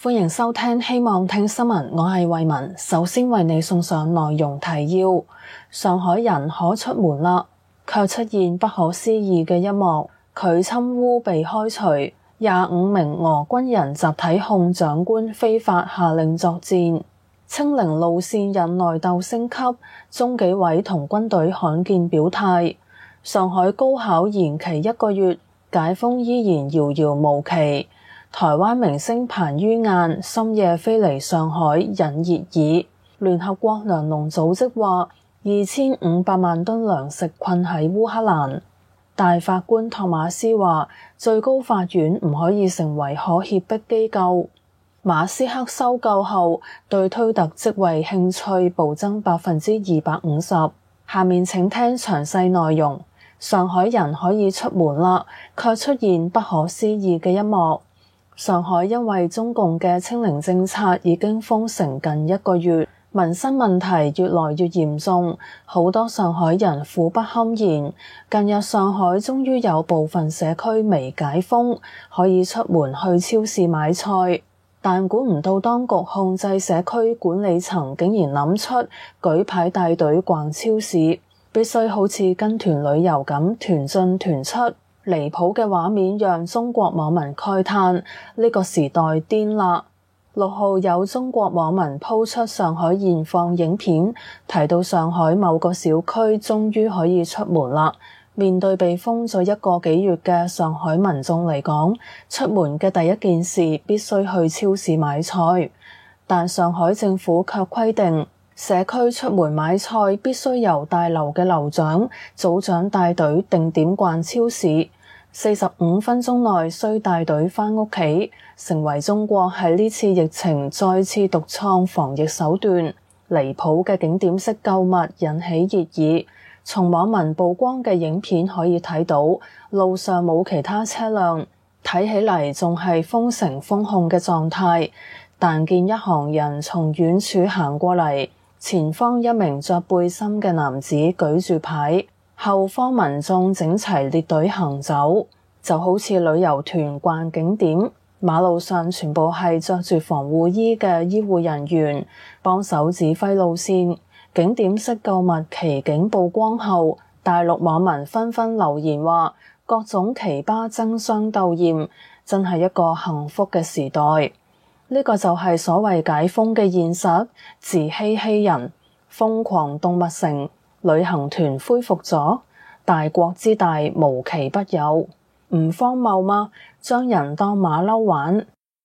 歡迎收聽希望聽新聞，我係慧雯，首先為你送上內容提要。上海人可出門啦，卻出現不可思議嘅一幕，拒侵烏被開除，25名俄軍人集體控長官非法下令作戰。清零路線引內鬥升級，中紀委同軍隊罕見表態。上海高考延期1個月，解封依然遙遙無期。台灣明星彭于晏深夜飛離上海引熱議。聯合國糧農組織話2500萬噸糧食困喺烏克蘭。大法官托馬斯話最高法院唔可以成為可脅迫機構。馬斯克收購後對推特職位興趣暴增250%。下面請聽詳細內容。上海人可以出門啦，卻出現不可思議嘅一幕。上海因為中共嘅清零政策已經封城近1個月，民生問題越來越嚴重，好多上海人苦不堪言。近日上海終於有部分社區微解封，可以出門去超市買菜，但估唔到當局控制社區管理層竟然諗出舉牌帶隊逛超市，必須好似跟團旅遊咁團進團出。離譜嘅畫面讓中國網民慨嘆呢個時代癲啦。6號有中國網民鋪出上海現況影片，提到上海某個小區終於可以出門啦。面對被封咗1個幾月嘅上海民眾嚟講，出門嘅第一件事必須去超市買菜，但上海政府卻規定社區出門買菜必須由大樓嘅樓長、組長帶隊定點逛超市。45分鐘內需帶隊返屋企，成為中國喺呢次疫情再次獨創防疫手段。離譜嘅景點式購物引起熱議。從網民曝光嘅影片可以睇到，路上冇其他車輛，睇起嚟仲係封城封控嘅狀態。但見一行人從遠處行過嚟，前方一名着背心嘅男子舉住牌，後方民眾整齊列隊行走，就好似旅遊團逛景點。馬路上全部係着住防護衣嘅醫護人員，幫手指揮路線。景點式購物奇景曝光後，大陸網民紛紛留言話各種奇葩爭相鬥豔，真係一個幸福嘅時代。呢個就係所謂解封嘅現實，自欺欺人。瘋狂動物城旅行團恢復咗，大國之大無奇不有，唔荒謬嗎？將人當馬騮玩。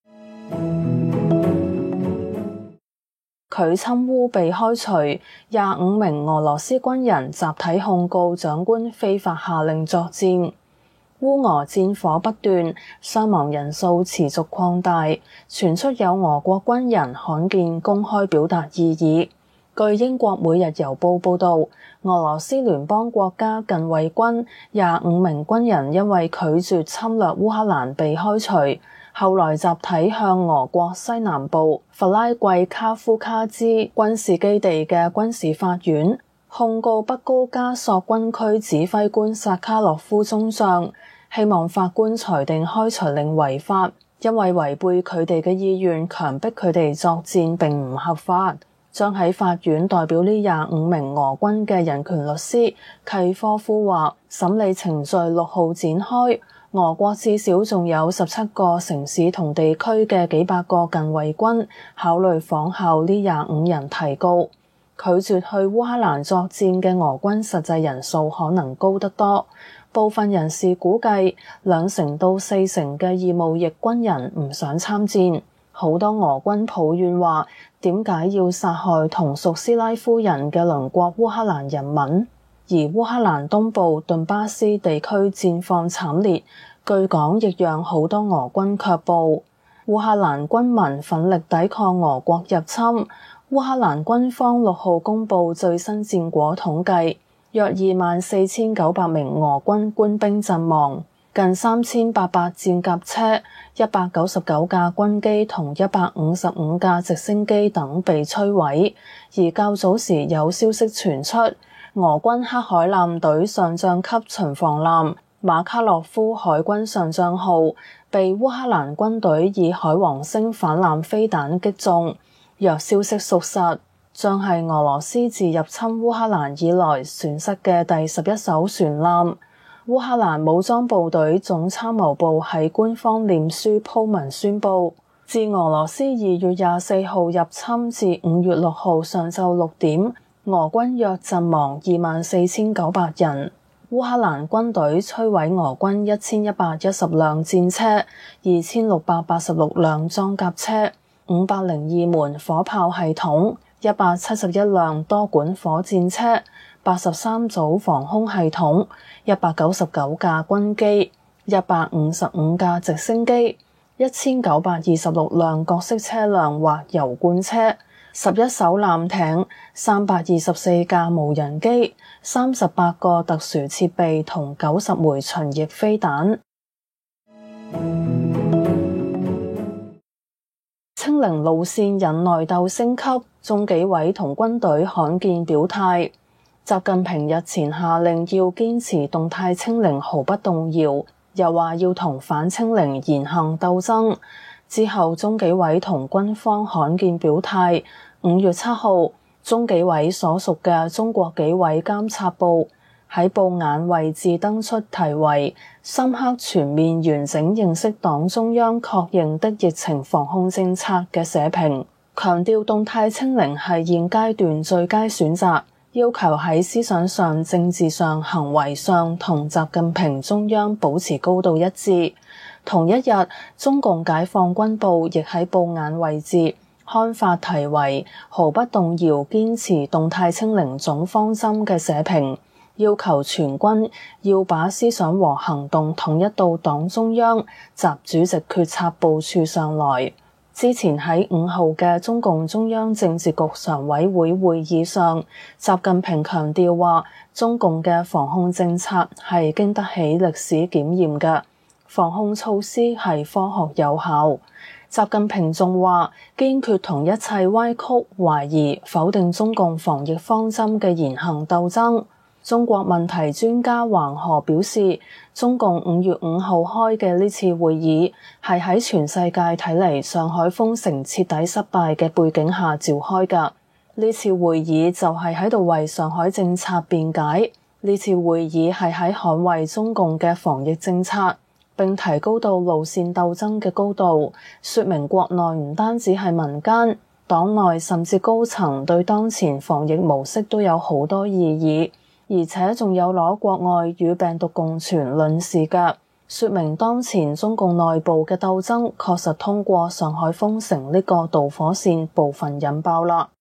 拒侵烏被開除，25名俄羅斯軍人集體控告長官非法下令作戰。烏俄戰火不斷，傷亡人數持續擴大，傳出有俄國軍人罕見公開表達異議。據英國每日郵報報導，俄羅斯聯邦國家近衛軍25名軍人因為拒絕侵略烏克蘭被開除，後來集體向俄國西南部弗拉季卡夫卡茲軍事基地嘅軍事法院控告北高加索軍區指揮官薩卡洛夫中將，希望法官裁定開除令違法，因為違背佢哋嘅意願強迫佢哋作戰並唔合法。將喺法院代表呢25名俄軍嘅人權律師契科夫話，審理程序6號展開，俄國至少仲有17個城市同地區嘅幾百個近衛軍考慮仿效呢25人提告。拒絕去烏克蘭作戰嘅俄軍實際人數可能高得多，部分人士估計2成到4成嘅義務役軍人唔想參戰。好多俄軍抱怨話，點解要殺害同屬斯拉夫人嘅鄰國烏克蘭人民？而烏克蘭東部頓巴斯地區戰況慘烈，據講亦讓好多俄軍卻步。烏克蘭軍民奮力抵抗俄國入侵。烏克蘭軍方6號公布最新戰果統計，約24,900名俄軍官兵陣亡，近3,800戰甲車、199架軍機同155架直升機等被摧毀。而較早時有消息傳出，俄軍黑海艦隊上將級巡防艦馬卡洛夫海軍上將號被烏克蘭軍隊以海王星反艦飛彈擊中，若消息屬實，將係俄羅斯自入侵烏克蘭以來損失嘅第11艘船艦。烏克蘭武裝部隊總參謀部喺官方臉書鋪文宣佈，自俄羅斯2月24號入侵至5月6號上晝6點，俄軍約陣亡24,900人。烏克蘭軍隊摧毀俄軍1110輛戰車、2686輛裝甲車、502門火炮系統、171輛多管火箭車、83組防空系統、199架軍機、155架直升機、1926輛各式車輛或油罐車、11艘艦艇、324架無人機、38個特殊設備同90枚巡弋飛彈。清零路線引內鬥升級，中紀委同軍隊罕見表態。習近平日前下令要堅持動態清零毫不動搖，又話要同反清零言行鬥爭。之後中紀委同軍方罕見表態，5月7號，中紀委所屬嘅中國紀委監察部喺報眼位置登出題為深刻全面完整認識黨中央確認的疫情防控政策嘅社評，強調動態清零係現階段最佳選擇，要求喺思想上、政治上、行為上同習近平中央保持高度一致。同一日，中共解放軍報亦喺報眼位置刊發題為毫不動搖堅持動態清零總方針嘅社評，要求全軍要把思想和行動統一到黨中央、習主席決策部署上來。之前喺5號嘅中共中央政治局常委會會議上，習近平強調話，中共嘅防控政策係經得起歷史檢驗嘅，防控措施係科學有效。習近平仲話，堅決同一切歪曲、懷疑、否定中共防疫方針嘅言行鬥爭。中國問題專家黃河表示，中共5月5號開嘅呢次會議係喺全世界睇嚟上海封城徹底失敗嘅背景下召開㗎。呢次會議就係喺度為上海政策辯解，呢次會議係喺捍衛中共嘅防疫政策，並提高到路線鬥爭嘅高度，說明國內唔單止係民間，黨內甚至高層對當前防疫模式都有好多異議。而且仲有攞國外與病毒共存論事嘅，說明當前中共內部嘅鬥爭確實通過上海封城呢個導火線部分引爆啦。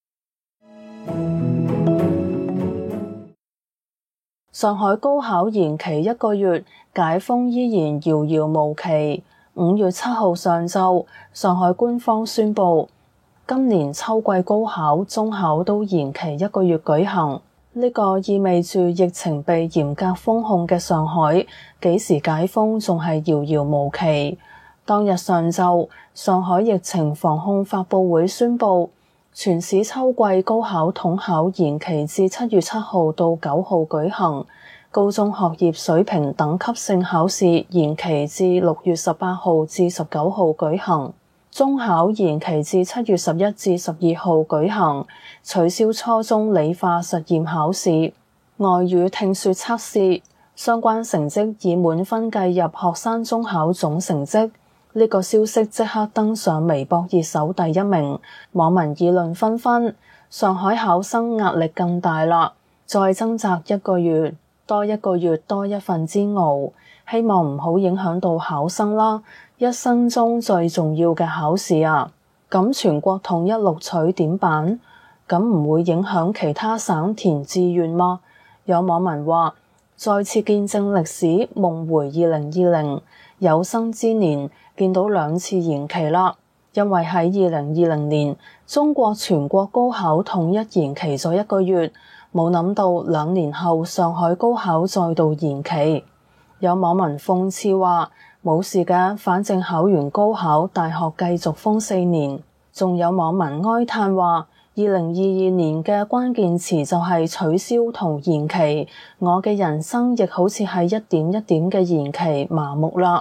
上海高考延期1個月，解封依然遙遙無期。5月7號上晝，上海官方宣布，今年秋季高考、中考都延期1個月舉行。呢個意味住疫情被嚴格封控嘅上海，幾時解封仲係遙遙無期。當日上晝，上海疫情防控發佈會宣布，全市秋季高考統考延期至7月7號到9號舉行，高中學業水平等級性考試延期至6月18號至19號舉行。中考延期至7月11至12號舉行，取消初中理化實驗考試、外語聽說測試，相關成績以滿分計入學生中考總成績。呢個消息即刻登上微博熱搜第1名，網民議論紛紛。上海考生壓力更大啦，再掙扎1個月，多1個月多一份煎熬，希望唔好影響到考生啦。一生中最重要嘅考試啊，咁全國統一錄取點辦？咁唔會影響其他省填志願嗎？有網民話，再次見證歷史，夢回2020，有生之年見到2次延期啦。因為喺2020年，中國全國高考統一延期咗1個月，冇諗到2年後上海高考再度延期。有網民諷刺話，冇事嘅，反正考完高考，大學繼續封4年。仲有網民哀嘆話， 2022年嘅關鍵詞就係取消同延期，我嘅人生亦好似係一點一點嘅延期麻木啦。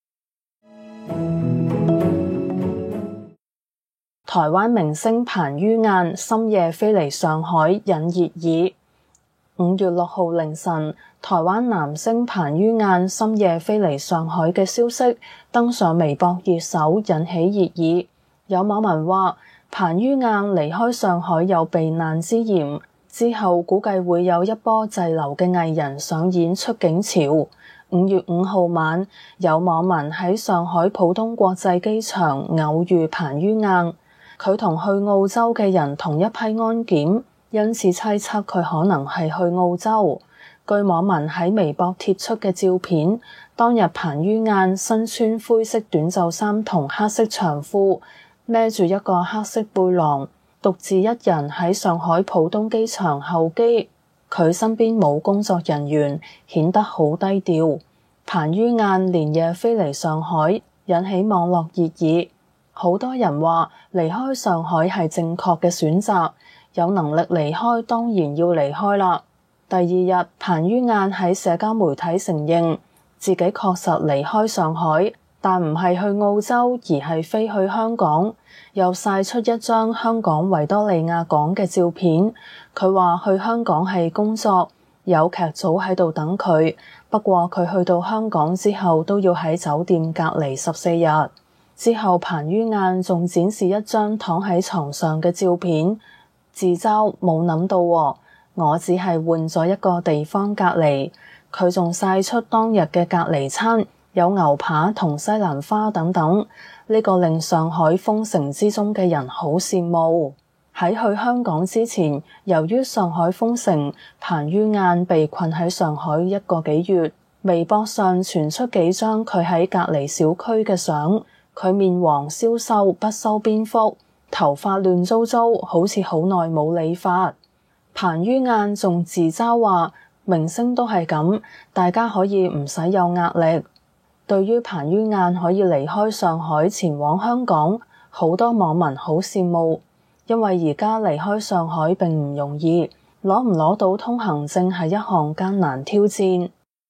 台灣明星彭于晏深夜飛嚟上海引熱議。5月6號凌晨，台灣男星彭于晏深夜飛嚟上海嘅消息登上微博熱搜，引起熱議。有網民話，彭于晏離開上海有避難之嫌，之後估計會有一波滯留嘅藝人上演出境潮。5月5號晚，有網民喺上海浦東國際機場偶遇彭于晏，佢同去澳洲嘅人同一批安檢，因此猜測佢可能係去澳洲。據網民喺微博貼出嘅照片，當日彭于晏身穿灰色短袖衫同黑色長褲，孭住一個黑色背囊，獨自一人喺上海浦東機場候機。佢身邊冇工作人員，顯得好低調。彭于晏連夜飛嚟上海，引起網絡熱議。好多人話離開上海係正確嘅選擇，有能力離開當然要離開啦。第二日，彭于晏喺社交媒體承認自己確實離開上海，但唔係去澳洲，而係飛去香港，又曬出一張香港維多利亞港嘅照片。佢話去香港係工作，有劇組喺度等佢，不過佢去到香港之後都要喺酒店隔離14日。之後彭于晏仲展示一張躺喺床上嘅照片，自嘲冇諗到喎，我只係換咗一個地方隔離。佢仲曬出當日嘅隔離餐，有牛扒同西蘭花等等，呢個令上海封城之中嘅人好羨慕。喺去香港之前，由於上海封城，彭于晏被困喺上海1個幾月。微博上傳出幾張佢喺隔離小區嘅相，佢面黃消瘦，不修邊幅，頭髮亂糟糟，好似好耐冇理髮。彭于晏仲自嘲話，明星都係咁，大家可以唔使有壓力。對於彭于晏可以離開上海前往香港，好多網民好羨慕，因為而家離開上海並唔容易，攞唔攞到通行證係一項艱難挑戰。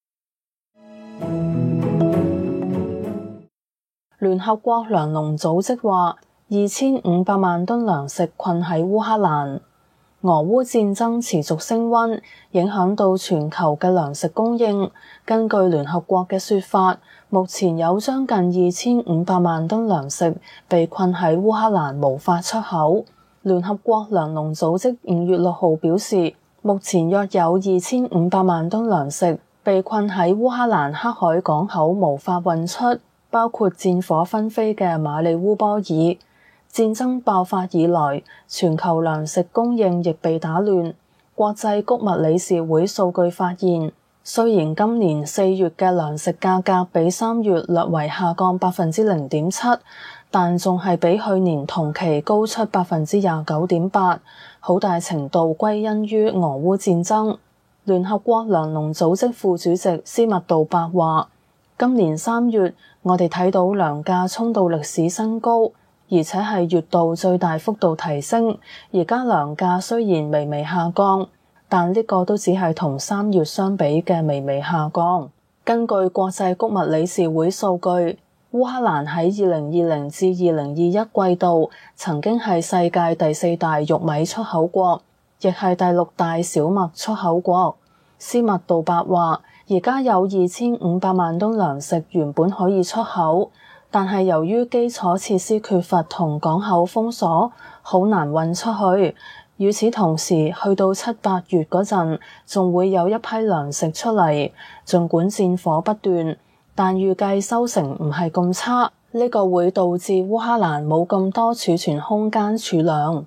聯合國糧農組織話，2500萬噸糧食困喺烏克蘭。俄烏戰爭持續升溫，影響到全球嘅糧食供應。根據聯合國嘅說法，目前有將近2500萬噸糧食被困喺烏克蘭，無法出口。聯合國糧農組織5月6號表示，目前約有2500萬噸糧食被困喺烏克蘭黑海港口，無法運出，包括戰火紛飛嘅馬里烏波爾。戰爭爆發以來，全球糧食供應亦被打亂。國際穀物理事會數據發現，雖然今年4月嘅糧食價格比3月略為下降0.7%，但仲係比去年同期高出29.8%，好大程度歸因於俄烏戰爭。聯合國糧農組織副主席斯密杜伯話，今年3月我哋睇到糧價衝到歷史新高，而且係月度最大幅度提升。而家糧價雖然微微下降，但呢個都只係同3月相比嘅微微下降。根據國際穀物理事會數據，烏克蘭喺2020至2021季度曾經係世界第4大玉米出口國，亦係第6大小麥出口國。斯密杜伯話，而家有2500萬噸糧食原本可以出口，但係由於基礎設施缺乏同港口封鎖，好難運出去。與此同時，去到7、8月嗰陣，仲會有一批糧食出嚟。儘管戰火不斷，但預計收成唔係咁差。呢個會導致烏克蘭冇咁多儲存空間儲糧。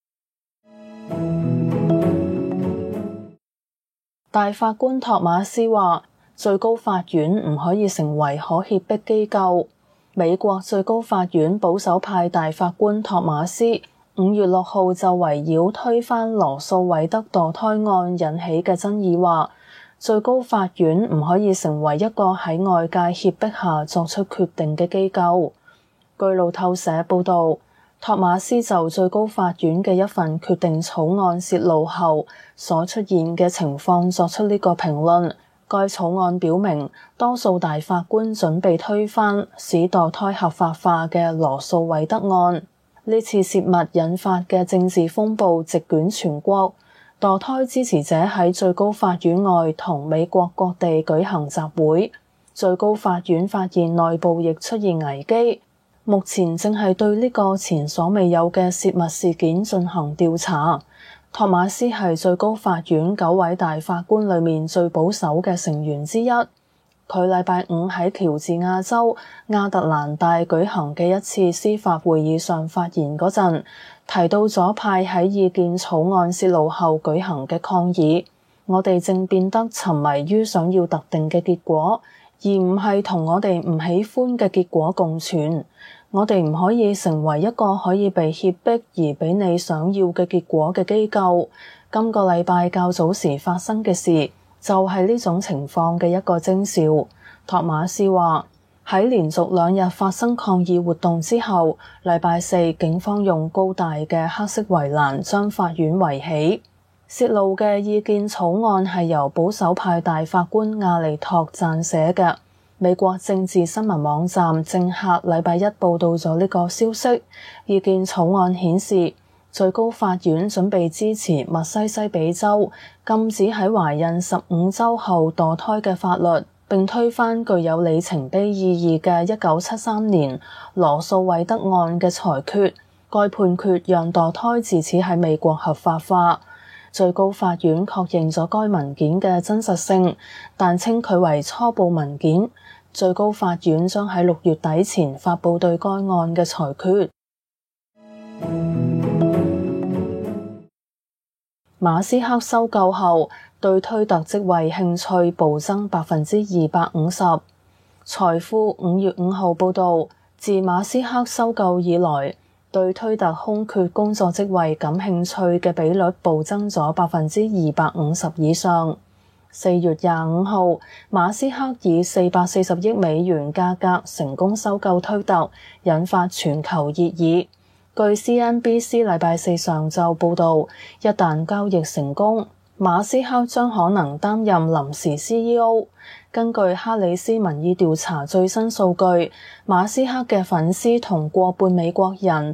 大法官托馬斯話，最高法院唔可以成為可脅迫機構。美國最高法院保守派大法官托馬斯5月6號就圍繞推翻羅訴韋德墮胎案引起嘅爭議話，最高法院唔可以成為一個喺外界脅迫下作出決定嘅機構。據路透社報導， 托馬斯就最高法院嘅一份決定草案洩露後所出現嘅情況作出呢個評論。該草案表明，多數大法官準備推翻使墮胎合法化嘅羅訴韋德案。呢次洩密引發嘅政治風暴席捲全國，墮胎支持者喺最高法院外同美國各地舉行集會。最高法院發現內部亦出現危機，目前正係對呢個前所未有嘅洩密事件進行調查。托馬斯係最高法院9位大法官裏面最保守嘅成員之一。佢禮拜五喺喬治亞州亞特蘭大舉行嘅一次司法會議上發言嗰陣，提到左派喺意見草案洩露後舉行嘅抗議。我哋正變得沉迷於想要特定嘅結果，而唔係同我哋唔喜歡嘅結果共存。我哋唔可以成為一個可以被脅迫而俾你想要嘅結果嘅機構。今個禮拜較早時發生嘅事就係呢種情況嘅一個徵兆。托馬斯話，喺連續2日發生抗議活動之後，禮拜四警方用高大嘅黑色圍欄將法院圍起。洩露嘅意見草案係由保守派大法官亞利托撰寫嘅。美國政治新聞網站政客禮拜一報道咗呢個消息。意見草案顯示，最高法院準備支持密西西比州禁止喺懷孕15週後墮胎嘅法律，並推翻具有里程碑意義嘅1973年羅訴韋德案嘅裁決。該判決讓墮胎自此喺美國合法化。最高法院確認咗該文件嘅真實性，但稱佢為初步文件。最高法院將喺6月底前發佈對該案嘅裁決。馬斯克收購後，對推特職位興趣暴增250%。財富5月5號報導，自馬斯克收購以來，對推特空缺工作職位感興趣嘅比率暴增咗250%以上。4月25號，馬斯克以440億美元價格成功收購推特，引發全球熱議。據 CNBC 禮拜四上晝報導，一旦交易成功，馬斯克將可能擔任臨時 CEO。根據哈里斯民意調查最新數據，馬斯克嘅粉絲同過半美國人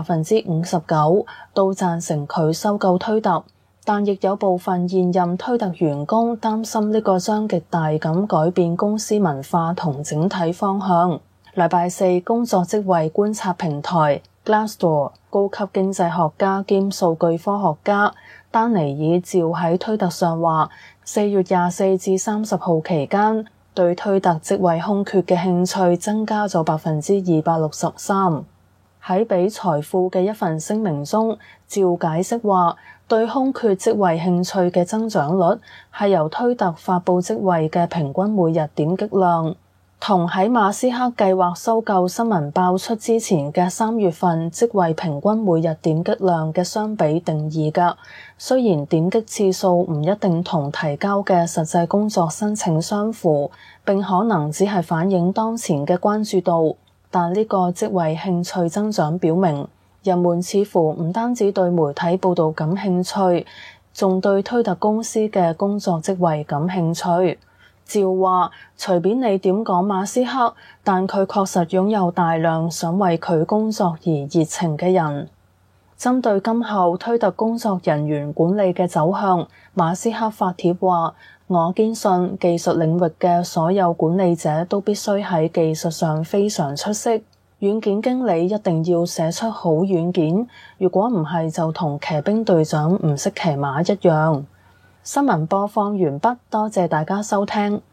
59%都贊成佢收購推特，但亦有部分現任推特員工擔心呢個將極大咁改變公司文化同整體方向。禮拜四，工作職位觀察平台 Glassdoor 高級經濟學家兼數據科學家丹尼爾照喺推特上話，4月24至30號期間，對推特職位空缺嘅興趣增加咗263%。喺俾財富嘅一份聲明中，照解釋話，對空缺職位興趣嘅增長率係由推特發佈職位嘅平均每日點擊量，同喺馬斯克計劃收購新聞爆出之前嘅3月份職位平均每日點擊量嘅相比定義㗎。雖然點擊次數唔一定同提交嘅實際工作申請相符，並可能只係反映當前嘅關注度，但呢個職位興趣增長表明，人們似乎唔單止對媒體報導感興趣，仲對推特公司嘅工作職位感興趣。照話，隨便你點講馬斯克，但佢確實擁有大量想為佢工作而熱情嘅人。針對今後推特工作人員管理嘅走向，馬斯克發帖話：我堅信技術領域嘅所有管理者都必須喺技術上非常出色。軟件經理一定要寫出好軟件，如果唔係就同騎兵隊長唔識騎馬一樣。新聞播放完畢，多謝大家收聽。